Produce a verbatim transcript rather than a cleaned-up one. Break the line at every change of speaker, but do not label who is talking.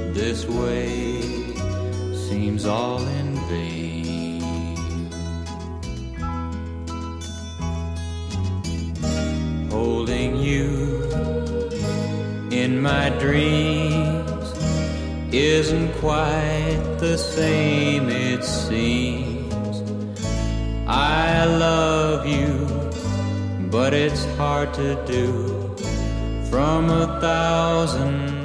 this way seems all in vain. Holding you in my dreams isn't quite the same, it seems. I love you, but it's hard to do from a thousand